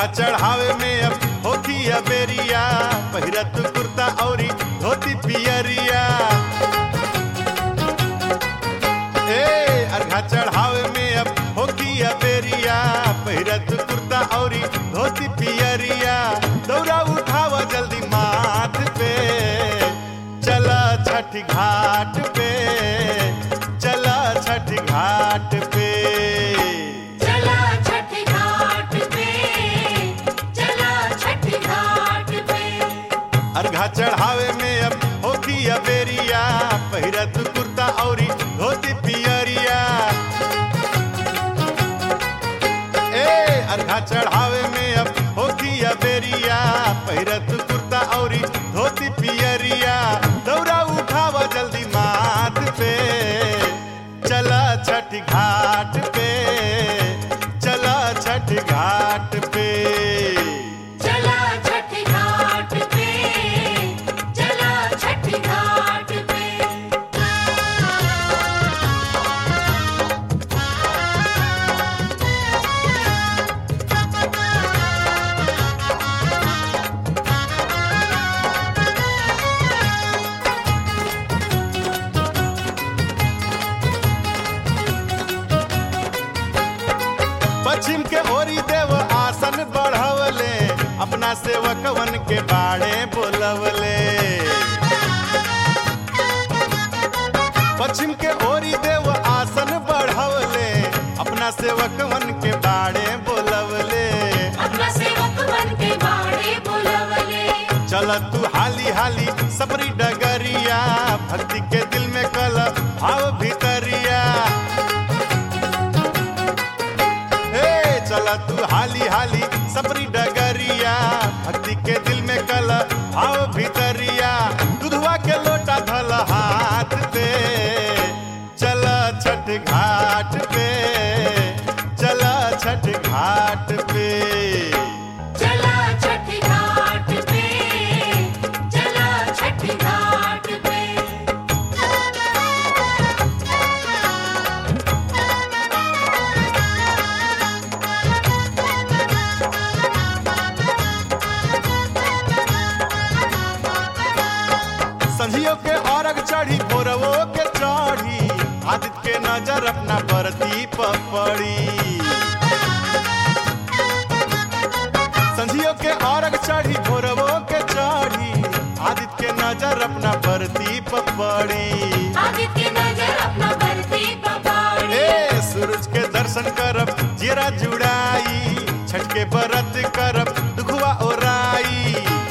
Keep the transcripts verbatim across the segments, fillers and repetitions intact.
चढ़ावे में अब होती अबेरिया, पहिरत कुर्ता औरी धोती पियरिया। ए अर्घा चढ़ावे में अब होती अबेरिया, पहिरत कुर्ता औरी धोती पियरिया। दौरा उठावा जल्दी माथ पे, चला छठ घाट पे, चला छठ घाट पे। अर्घा चढ़ावे में अब होती अबेरिया, पहिरत कुर्ता औरी धोती पियरिया। ए अर्घा चढ़ावे में अब होती अबेरिया, पहिरत कुर्ता औरी धोती पियरिया। दौरा उठावा जल्दी माथ पे, चला छठ घाट पे, चला छठ घाट पे। पश्चिम के ओरी देव आसन बढ़वले, अपना सेवकवन के बाड़े बोलवले। पश्चिम के ओरी देव आसन बढ़वले, अपना सेवकवन के बाड़े बोलवले। अपना सेवकवन के बाड़े बोलवले। चल तू हाली हाली सबरी डगरिया, भक्ति के दिल में कल भाव भीतरिया। चला तू हाली हाली सबरी डगरिया, भक्ति के दिल में कल भाव भीतरिया। दूधवा के लोटा धल हाथ पे, चला छठ घाट पे, चला छठ घाट पे। चला छठ घाट पे, चला छठ घाट पे। संझियों के औरग चढ़ी भोरवो के चढ़ी, आदित्य के नजर अपना बरती पर पड़ी। संझियों के औरग चढ़ी भोरवो के चढ़ी, आदित्य के नजर अपना बरती पर पड़ी। आदित्य के नजर अपना बरती पर पड़ी। ए सूरज के दर्शन करब जेरा जुड़ाई, छठ के व्रत करब दुखवा ओराई।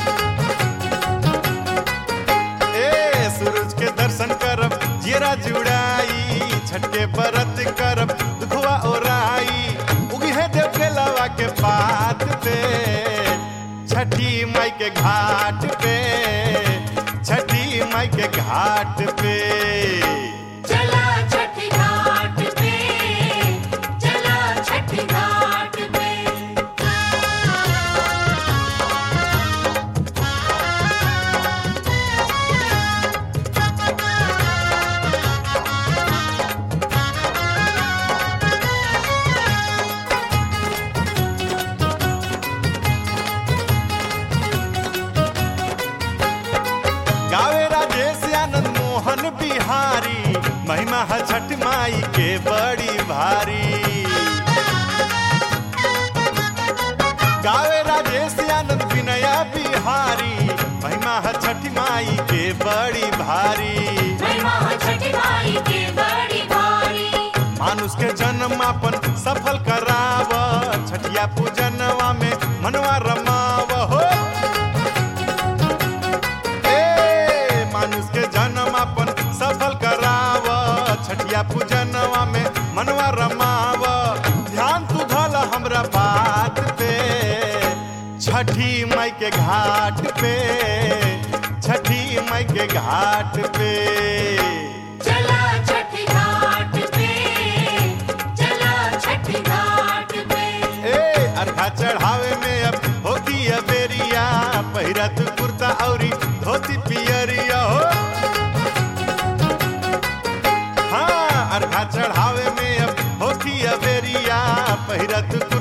सूरज के दर्शन करब जेरा जुड़ाई, छठ के व्रत करब दुखवा ओराई। उगी है देव के लवा के पात पे, छठी माई के घाट पे, छठी माई के घाट पे। चला छठ घाट पे, चला छठ घाट पे। गावे राजेश आनंद मोहन बिहारी, महिमा है छठ माई के बड़ी भारी। गावे राजेश आनंद विनया बिहारी, महिमा है छठ माई के बड़ी भारी। महिमा है छठ माई के बड़ी भारी। मानुष के जन्म अपन सफल कराव, छठिया पूजनवा में मनवा रमाव हो। मानुष के जन्म अपन सफल कराव, छठिया पूजनवा में मनवा रमाव। ध्यान तू धल हमरा बात पे, छठी माई के घाट पे, छठी माई के घाट पे। चला छठ घाट पे, चला छठ घाट पे। ए अर्घा चढ़ावे में अब होती अबेरिया, पहिरत कुर्ता औरी धोती पियरिया हो। हाँ अर्घा चढ़ावे में अब होती अबेरिया, पहिरत